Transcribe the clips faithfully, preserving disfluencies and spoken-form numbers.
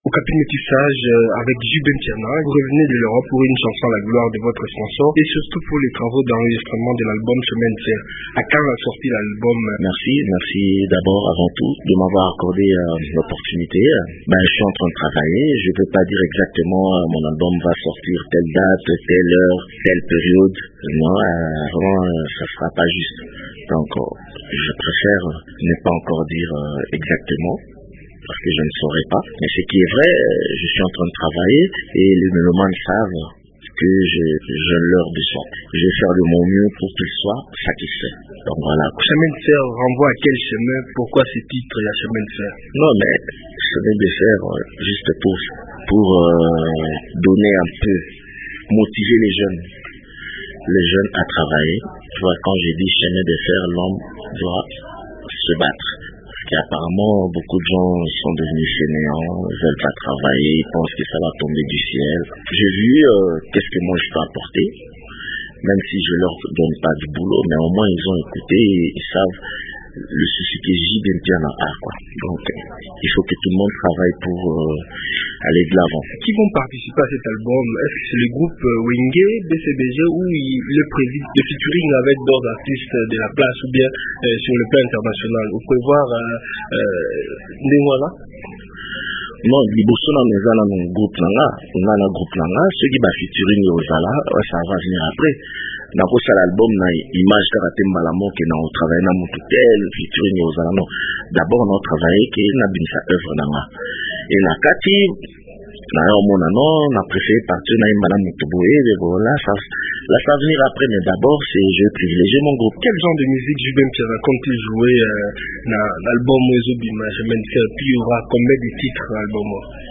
Au capinotissage avec Jubin Tiana, vous revenez de l'Europe pour une chanson à la gloire de votre sponsor et surtout pour les travaux d'enregistrement de l'album Chemin de Fer. À quand a sorti l'album? Merci, merci d'abord avant tout de m'avoir accordé euh, l'opportunité. Ben, je suis en train de travailler, je ne peux pas dire exactement euh, mon album va sortir telle date, telle heure, telle période. Non, euh, vraiment, euh, ça ne sera pas juste. Donc, euh, je préfère ne pas encore dire euh, exactement, parce que je ne saurais pas. Mais ce qui est vrai, je suis en train de travailler et les mélomanes savent que je, je leur besoin. Je vais faire de mon mieux pour qu'ils soient satisfaits. Donc voilà. Chemin de Fer renvoie à quel chemin? Pourquoi ce titre, il y a Chemin de Fer? Non, mais Chemin de Fer, juste pour, pour euh, donner un peu, motiver les jeunes. Les jeunes à travailler. Tu vois, quand j'ai dit Chemin de Fer, l'homme doit se battre. Apparemment, beaucoup de gens sont devenus fainéants, ne veulent pas travailler, ils pensent que ça va tomber du ciel. J'ai vu euh, qu'est-ce que moi je peux apporter, même si je leur donne pas du boulot, mais au moins ils ont écouté et ils savent le souci que j'ai bien bien en art, quoi. Donc, il faut que tout le monde travaille pour euh, aller de l'avant. Qui vont participer à cet album? Est-ce que c'est le groupe euh, Wenge, B C B G ou il, le président de featuring avec d'autres artistes de la place ou bien euh, sur le plan international? Vous pouvez voir euh, euh, des voilà? Non, liboso na meza na mon groupe là, on a le groupe là, ceux qui va featuring aux ala, ça va venir après. Dans ce l'album na image karaté malamo que na on travaille na mututel featuring aux ala non. D'abord on travaille que na binsa œuvre na et na kati na yo mona non, na préféré partir na imana mutuboé de voilà ça là ça venir après, mais d'abord c'est je privilégie mon groupe. Quel genre de musique Jubin Tiana compte-t-il jouer euh, dans l'album Ezobima Chemin de Fer? Puis il y aura combien de titres dans l'album?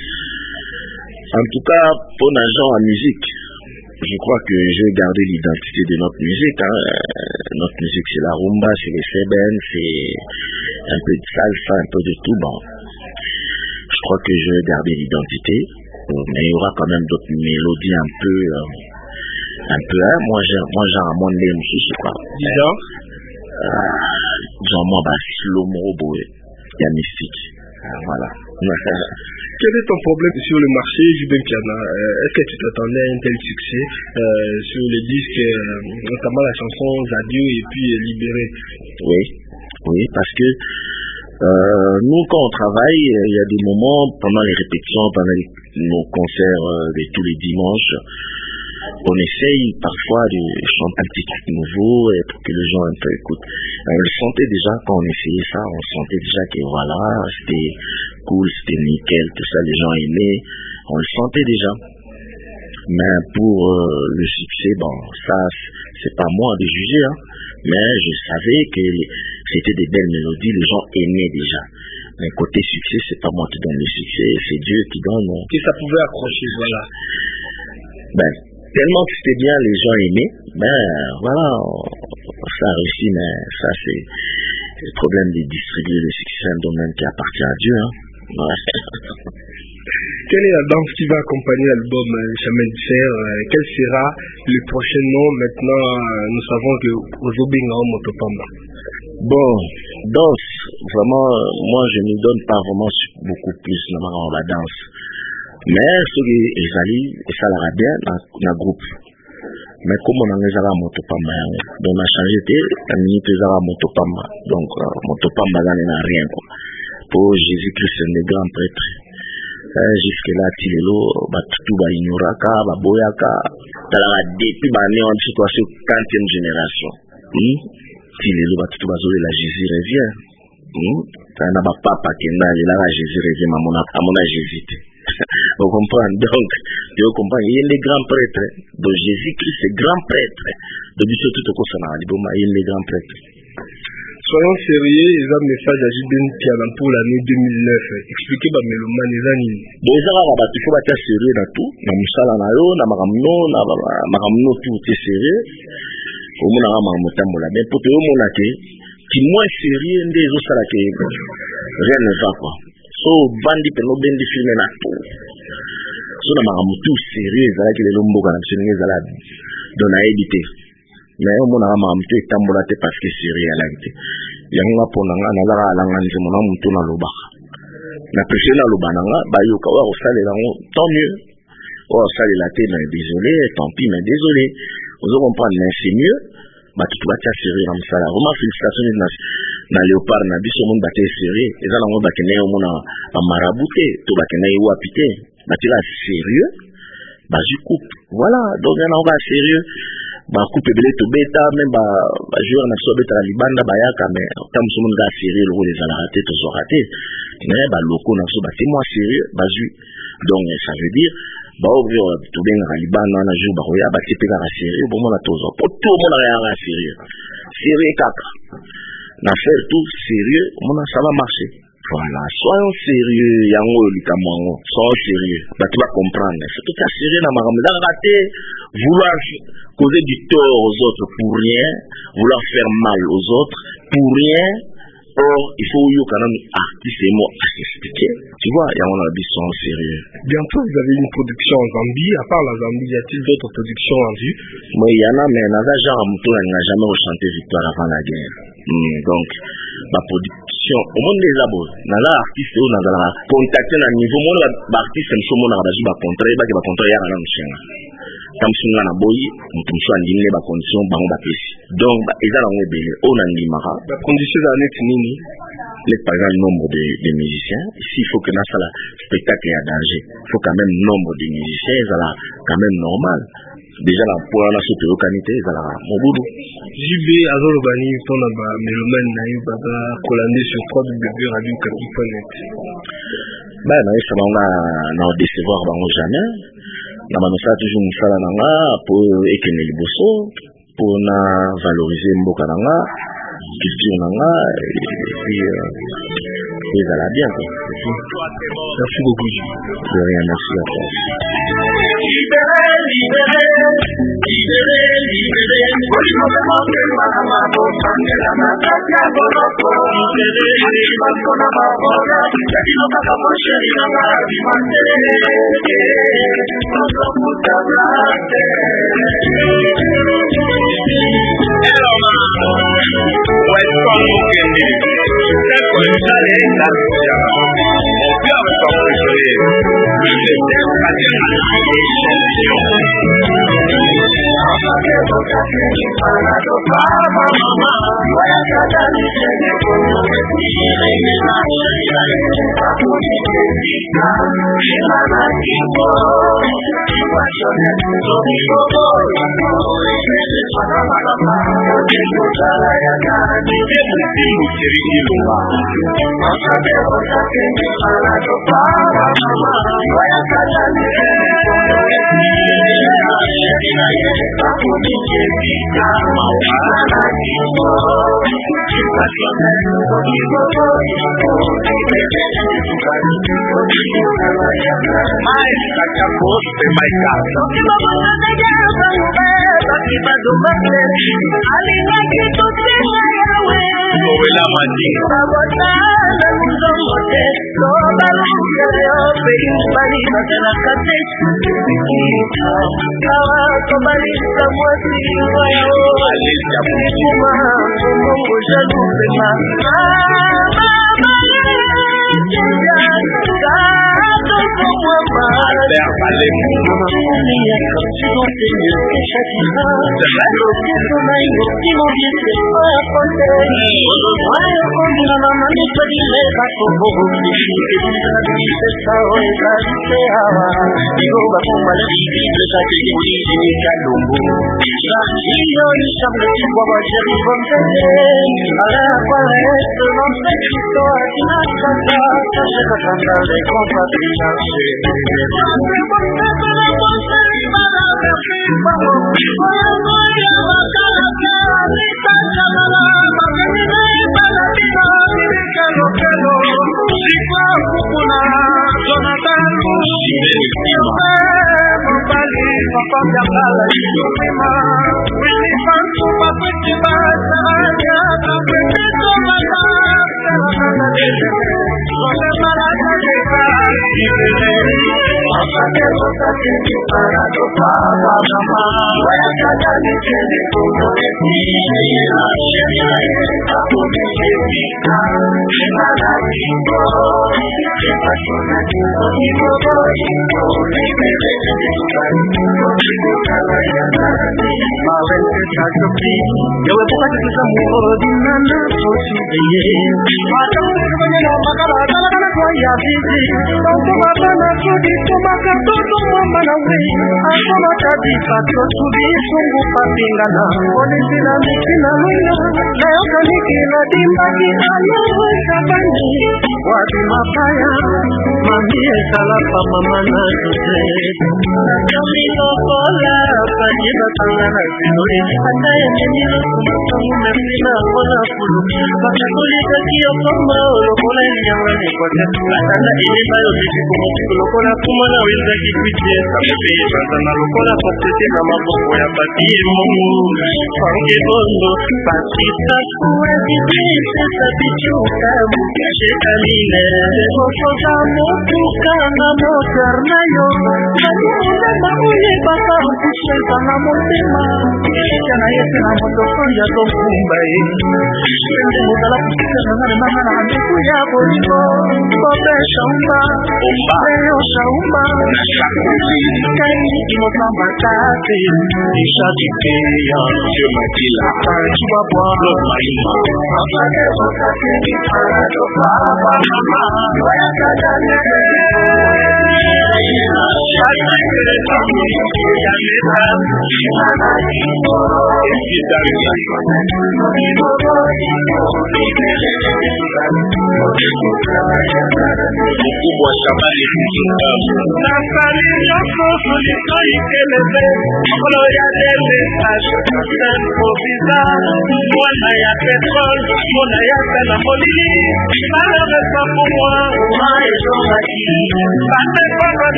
En tout cas, pour les gens en musique, je crois que je vais garder l'identité de notre musique. Hein. Notre musique, c'est la rumba, c'est les seben, c'est un peu de salsa, un peu de tout. Bon, je crois que je vais garder l'identité, mais il y aura quand même d'autres mélodies un peu, euh, un peu. Hein. Moi, j'ai, moi, j'ai un monde de musique, quoi. Déjà, genre moi, bah, slow mo, boy, il y a mystique. Voilà. Quel est ton problème sur le marché Jubin Tiana? euh, Est-ce que tu t'attendais à un tel succès euh, sur les disques, euh, notamment la chanson Zadio et puis euh, Libéré? Oui, oui, parce que euh, nous quand on travaille, il y a des moments pendant les répétitions, pendant les, nos concerts euh, de tous les dimanches, on essaye parfois de chanter un petit truc nouveau et pour que les gens un peu écoutent. On le sentait déjà quand on essayait ça, on sentait déjà que voilà, c'était cool, c'était nickel, tout ça, les gens aimaient, on le sentait déjà. Mais pour euh, le succès, bon, ça, c'est pas moi de juger, hein, mais je savais que c'était des belles mélodies, les gens aimaient déjà. Mais côté succès, c'est pas moi qui donne le succès, c'est Dieu qui donne. Que ça pouvait accrocher, voilà. Ben, tellement que c'était bien, les gens aimaient, ben voilà, ça a réussi, mais ça c'est le problème de distribuer le succès, c'est un domaine qui appartient à Dieu. Hein. Ouais. Quelle est la danse qui va accompagner l'album euh, Chemin de Fer? euh, Quel sera le prochain nom? Maintenant, euh, nous savons que Ozobinga au Motopamba. Bon, danse, vraiment, moi je ne donne pas vraiment beaucoup plus dans la danse. Mais ce qui est allé, ça l'a bien dans le groupe. Mais comme on a les à Motopamba, donc on a changé de la minute à Motopamba. Donc Motopamba là n'a rien quoi. Pour Jésus-Christ le grand prêtre. Jusque là Tilelo, Batutu ba Ignoraka, ba Boyaka, dans depuis ba né en situation quatrième génération. Hmm? Tilelo Batutu ba Zoé la Jésus revient. Hmm? Ça n'a pas papa qui n'a là Jésus revient à mon à mon Jésus. Vous comprenez? Donc, vous comprenez, il y a les grands prêtres. Donc, Jésus-Christ est grand prêtre. Donc, surtout, tout ça, il y a les grands prêtres. Soyons sérieux, il y a un message à Jubin Tiana pour l'année deux mille neuf. Expliquez ma mélomane, les amis. Bon, il faut être sérieux dans tout. Dans le salon, dans le maramno, dans le maramno, tout est sérieux. Au moins, dans le maramno, mais pour que vous montrez, qui moins sérieux, des autres, rien ne va pas. So bandi peno bendi filme na to so na mara mutu sérieux za ki le lombo kana tshenge za la dona edité mais on mona mara mutu etambola te parce que sérieux la ngite yango pona nga na la la nga nzemo na mutu na loba na préféré na lobananga bayoka wa kosalela ngo tant mieux wa kosalela te mais désolé tant pis mais désolé vous comprendre mais c'est mieux batutu batia sérieux na mosala vraiment félicitations na na léopard na biso monde batia sérieux eza nango bakende omona bamarabu te to bakende wapi te batila sérieux bazwi coupe voilà donc yana ba sérieux ba coupe belé to beta même ba ba joueur na so beta libanda bayaka mais comme so monde ga sérieux le rôle des raté to so raté mais ba loko na so ba témoin sérieux bazwi donc ça veut dire ba ouvrir to benga libanda na jour ba roya ba tipeka ra sérieux bon mona tozo pour tout le monde ra sérieux sérieux kaka na faire tout sérieux mona ça va marcher. Voilà, soyons sérieux, yango likamango, soyons sérieux. Bah tu vas comprendre, c'est tout à sérieux dans ma ramada raté, vouloir causer du tort aux autres pour rien, vouloir faire mal aux autres pour rien. Or, il faut y quand même artiste et moi expliquer. Tu vois, il y a un habit sans sérieux. Bientôt, vous avez une production en Zambie. À part la Zambie, y a-t-il d'autres productions en vue? Moi, il y en a, mais dans un genre, on n'a jamais rechanté victoire avant la guerre. Mm, donc, ma production, au monde des abos, dans l'artiste, on a contacté à niveau, mon artiste, c'est mon artiste, il va contraire, il va contraire, il y a un chien. Comme si on a boy, on peut choisir d'imiter les conditions, bah on va passer. Donc, ils ont un bébé, on a une mara. La condition de l'année, c'est nini? Les par exemple nombre de, de musiciens. Ici, il faut que dans ce spectacle y a danger. Il faut quand même nombre de musiciens, ça là quand même normal. Déjà là pour la sauter au canité, ça là mon boulot. J B Azolobani, ton aba mélomane naïf baba colandé sur w w w point radio okapi point net. Ben naïf ça on a non décevoir bango jamais. Na manosa toujours musala nanga pour ekene liboso pour na valoriser mboka nanga culture nanga et puis et ça va bien quoi. Merci beaucoup. De rien, merci à toi. Libéré, libéré, libéré, libéré.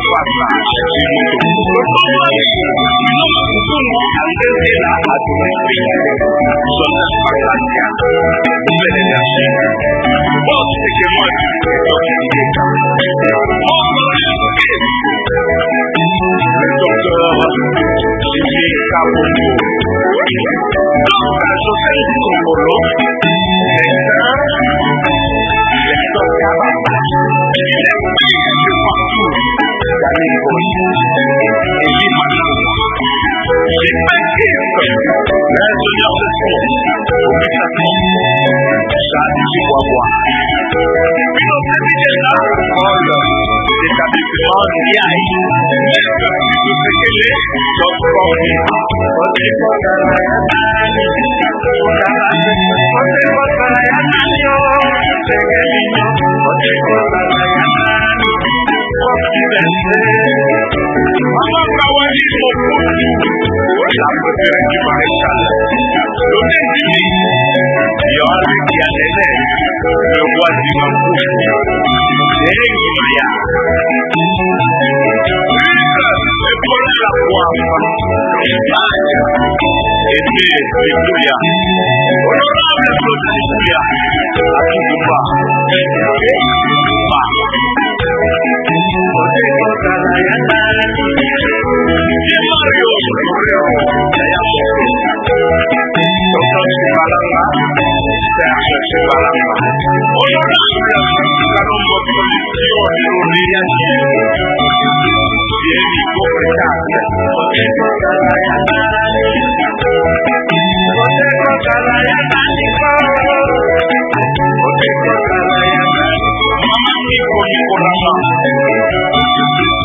Mama,